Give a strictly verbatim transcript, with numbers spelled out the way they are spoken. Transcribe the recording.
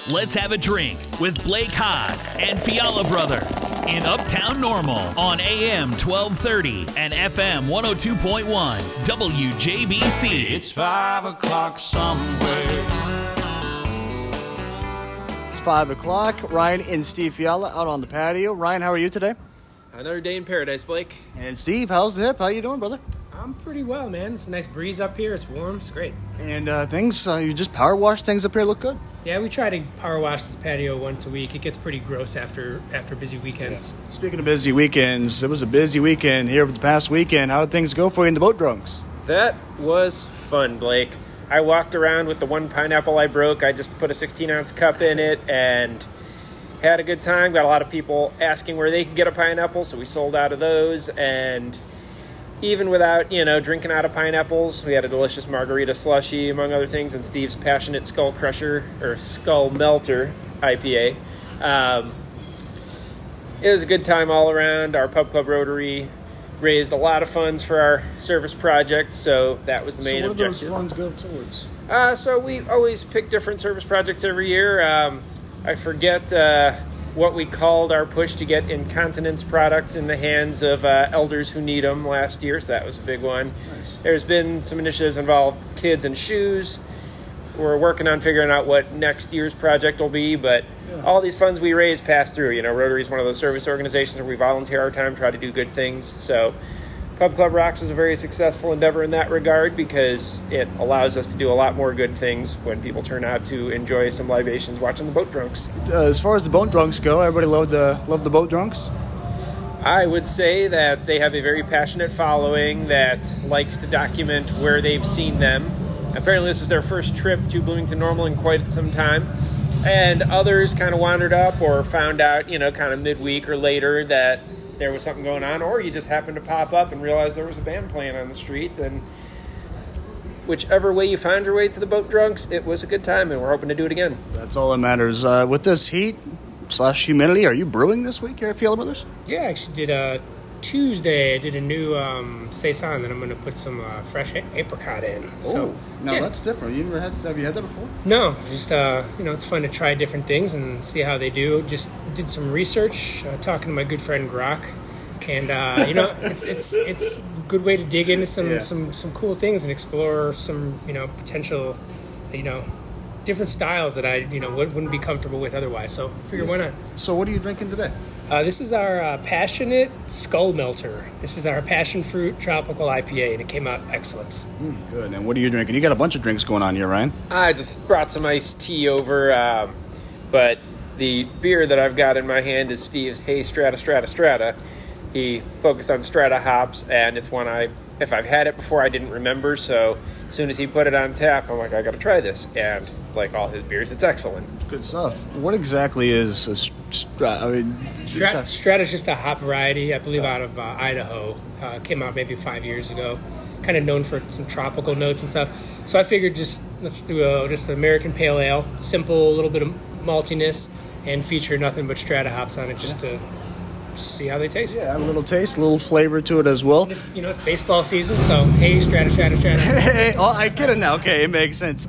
Let's Have a Drink with Blake Haas and Fiala Brothers in Uptown Normal on A M twelve thirty and F M one oh two point one W J B C. It's five o'clock somewhere. It's five o'clock. Ryan and Steve Fiala out on the patio. Ryan, how are you today? Another day in paradise, Blake. And Steve, how's the hip? How you doing, brother? I'm pretty well, man. It's a nice breeze up here. It's warm. It's great. And uh, things, uh, you just power wash things up here look good? Yeah, we try to power wash this patio once a week. It gets pretty gross after after busy weekends. Yeah. Speaking of busy weekends, it was a busy weekend here over the past weekend. How did things go for you in the boat drunks? That was fun, Blake. I walked around with the one pineapple I broke. I just put a sixteen-ounce cup in it and had a good time. Got a lot of people asking where they could get a pineapple, so we sold out of those. And even without, you know, drinking out of pineapples, we had a delicious margarita slushy, among other things, and Steve's Passionate Skull Crusher, or Skull Melter I P A. Um, it was a good time all around. Our Pub Club Rotary raised a lot of funds for our service project, so that was the main objective. So what objective. do those funds go towards? Uh, so we always pick different service projects every year. Um, I forget uh, what we called our push to get incontinence products in the hands of uh, elders who need them last year, so that was a big one. Nice. There's been some initiatives involved kids and shoes. We're working on figuring out what next year's project will be, but yeah. All these funds we raise pass through. You know, Rotary is one of those service organizations where we volunteer our time, try to do good things. So Pub Club Rocks was a very successful endeavor in that regard because it allows us to do a lot more good things when people turn out to enjoy some libations watching the boat drunks. Uh, as far as the boat drunks go, everybody loved the, loved the boat drunks? I would say that they have a very passionate following that likes to document where they've seen them. Apparently this was their first trip to Bloomington Normal in quite some time. And others kind of wandered up or found out, you know, kind of midweek or later that there was something going on, or you just happened to pop up and realize there was a band playing on the street. And whichever way you found your way to the boat drunks, it was a good time, and we're hoping to do it again. That's all that matters. Uh, with this heat slash humidity, are you brewing this week here at Fiala Brothers? Yeah, I actually did a Tuesday. I did a new um, saison that I'm going to put some uh, fresh apricot in. So, oh, no, yeah. That's different. You never had? Have you had that before? No, just uh, you know, it's fun to try different things and see how they do. Just did some research, uh, talking to my good friend Grok, and uh, you know, it's it's it's a good way to dig into some, yeah. some some cool things and explore some you know potential, you know, different styles that I you know wouldn't be comfortable with otherwise. So, figure yeah. why not? So, what are you drinking today? Uh, this is our uh, Passionate Skull Melter. This is our passion fruit tropical I P A, and it came out excellent. Mm, good. And what are you drinking? You got a bunch of drinks going on here, Ryan. I just brought some iced tea over, um, but the beer that I've got in my hand is Steve's Hey Strata Strata Strata. He focused on Strata hops, and it's one I, if I've had it before, I didn't remember. So as soon as he put it on tap, I'm like, I got to try this. And like all his beers, it's excellent. Good stuff. What exactly is a Strata? I mean, Strata, Strata is just a hop variety, I believe, out of uh, Idaho. Uh, came out maybe five years ago. Kind of known for some tropical notes and stuff. So I figured just let's do a, just an American Pale Ale, simple, a little bit of maltiness, and feature nothing but Strata hops on it, just yeah. to see how they taste. Yeah, a little taste, a little flavor to it as well. You know, it's baseball season, so hey, Strata, Strata, Strata. Hey, oh, I get it now. Okay, it makes sense.